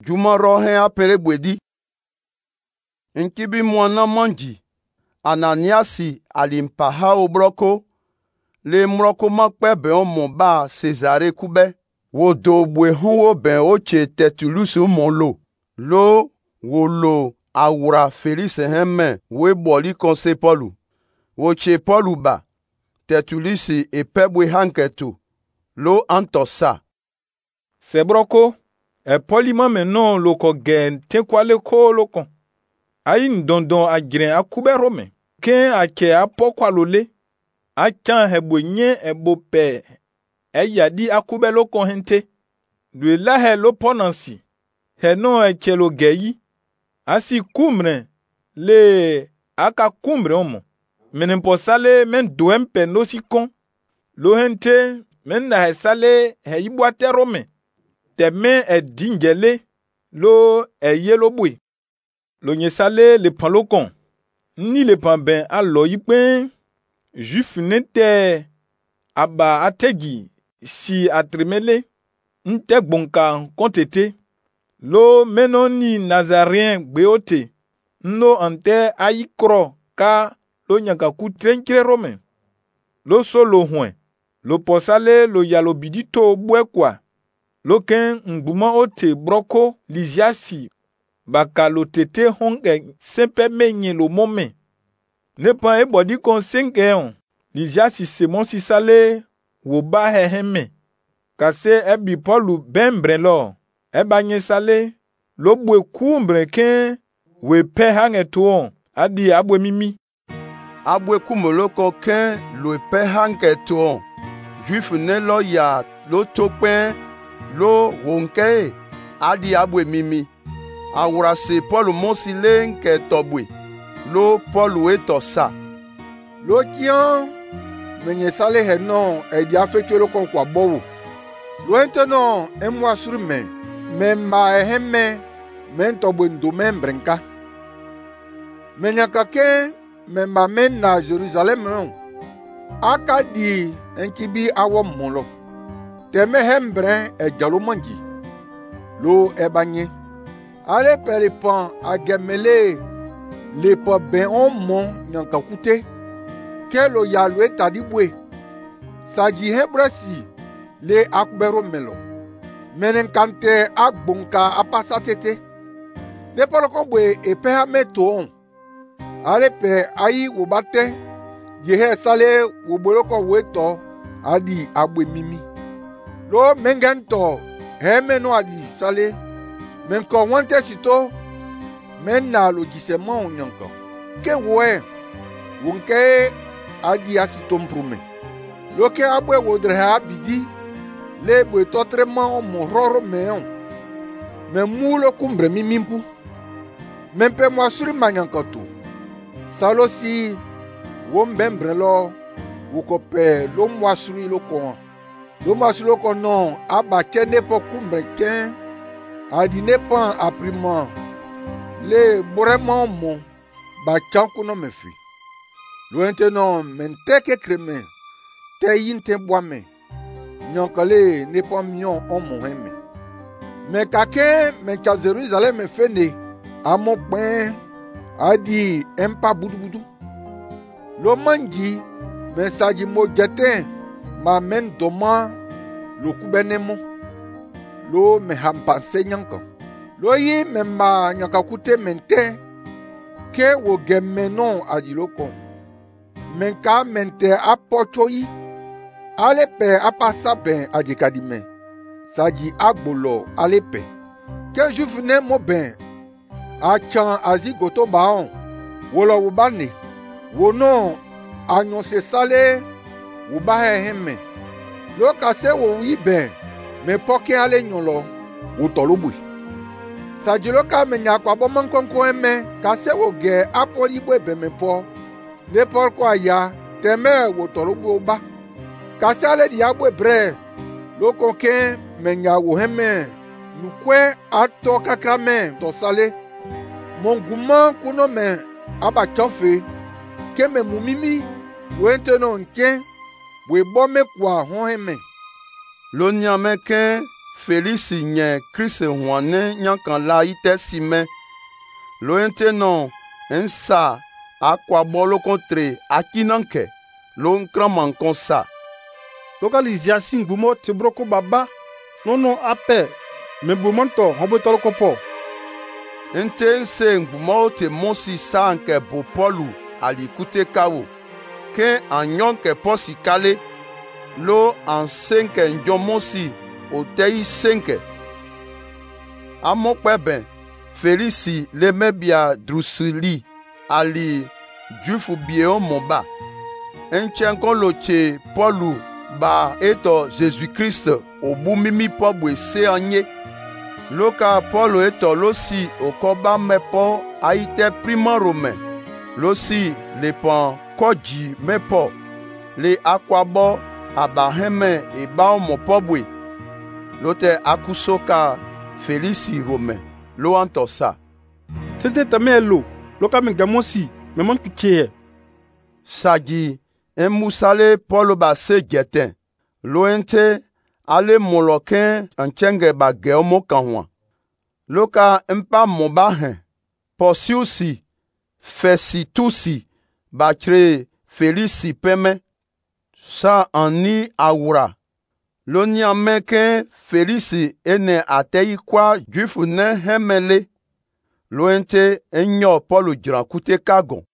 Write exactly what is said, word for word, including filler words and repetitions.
Juma rohen apere bwedi. Nkibi mwana manji. Ananiasi alimpaha obroko. Le mroko makpe be omo ba Cesare kube. Wo do bwe honwo ben oche Tertullus monlo. Lo wo lo awura Felix hemme we boli konse Paulu. Wo che Paulu ba. Tertullus e pebwe hanketu. Lo antosa. Sebroko. E polima menon loko gen tenkwale ko loko. Ayi ndondon a gren a kube rome. Ken a ke a pokwa lole. A chan hebo nye ebo pe. E yadi a kube loko hente. Lwe la he lo ponansi. He non e ke lo geyi. Asi kumre. Le aka kumre omo. Menen po sale men doem pe no si kon. Lo hente men na he sale he iboate rome. Te men e dingele lo e yelo bwe. Lo nye sale le pan lo kon. Ni le pan ben a lo yipen. Juif nete aba ategi si atremele. Nte bonka kontete. Lo menon ni Nazarien beote. Nno ante ayikro ka lo nyaka ku trenkire rome. Lo so lo hwen. Lo posale lo yalo bidito bwe kwa. Lo ken ngbuma ote broko liziasi baka lo tete honge sempe menye lo mome. Ne pan e bodi kon senke on. Liziasi se monsi sale wo ba he heme. Kase ebi Paulu bembre lo. Eba nye sale lo bwe kumbre ken we pe hange tuon. Adi abwe mimi. Abwe kumoloko ken lo pe hange tuon. Juif ne lo ya lo tokpen. Lo wonke adi abwe mimi. Awura se Paul monsi le nke tobwe. Lo Paul eto sa. Lo kian menye sale he non e di afecho lo kon kwa bowo. Lo ente non e mwa suru men. Men ma e hemme men tobwe ndo men brenka. Menya kake men ma men na Jerusalem non. Aka di enkibi awo molo. Teme hembre e jalo manji. Lo e banye. Ale peripan a gemele le pa ben on mon nyanka kute. Ke lo ya lo etadibwe. Saji hebrasi le akbero melo. Menen kante akbonka apasatete. Ne polokon bwe e pe ha meto on. Ale pe ayi wobate. Jehe sale woboloko weto adi abwe mimi. Lo mengento heme no adi sale men ko wante sito men na lo gisement onyanko ke woe wonke adi asito mprume lo ke abwe wodre ha bidi le bwe totrement mo roro meon men mulo kumbre mimimpu men pe mo asuri manyanko to salo si wombembre lo wokope lo mo asuri lo kon. Lo maslo konon aba kene po kumbre ken adi ne pan apriman le boremon mon ba chanku no mefi. Lo ente non mente ke kreme te yinte boame nyankale ne pan mion on mon heme. Me kake men ka Jerusalem fene amo pen adi empa budu budu. Lo manji mensaji mo jeten ma men doma lo kubenemo lo me hampanse nyanko lo yi me ma nyaka kute mente ke wo gemmenon adiloko men ka mente apocho yi ale pe apasa ben adikadime saji agbolo ale pe ke jufne mo ben a chan azigoto baon wolo wo bane wo no anyon se sale wo ba he hemme lo kase wo wi ben me poke ale nyolo wo tolobui sajilo ka me nya kwa bo mankonko emme kase wo ge apoli bo be me po ne por ko aya teme wo tolobu ba kase ale di abo bre lo konke me nya wo hemme nukwe ato kakrame to sale monguma kuno me aba chofe ke me mumimi wente no nke we bo me kwa ho heme Lo nyame ken Félix nye Christ huane nyankan la ite sime. Lo ente non ensa akwa bolo contre akinanke. Lo nkraman konsa. Lokalizia singbumo te broko baba. Nono ape. Me bumonto hobo toloko po. Ente nse ngbumo te monsi sa anke bo polu alikute kawo. Ke anyon ke posi kale. Lo an senke njomonsi o tei senke. Amokpeben, Félix le mebia drusili ali jufu bieo moba. Enchenkon loche Paulu ba eto Jésus-Christ obu mimi pobwe se anye. Loka Paulu eto losi okoba mepo aite prima romain. Losi le pan koji mepo le akwabo abaheme eba omo pobwe. Lote akusoka Félix romain lo antosa. Tente tamelo loka mengamosi memon kuchie. Sagi emusale Paul ba se geten. Lo ente ale moloken anchenge ba geomo kanwa. Loka empa mobahen. Posiusi Fesitusi ba kre Félix peme. Sa ani awura. Lo nyameke Félix ene atei kwa juifu ne hemele. Lo ente enyo Paul jirakute kagon.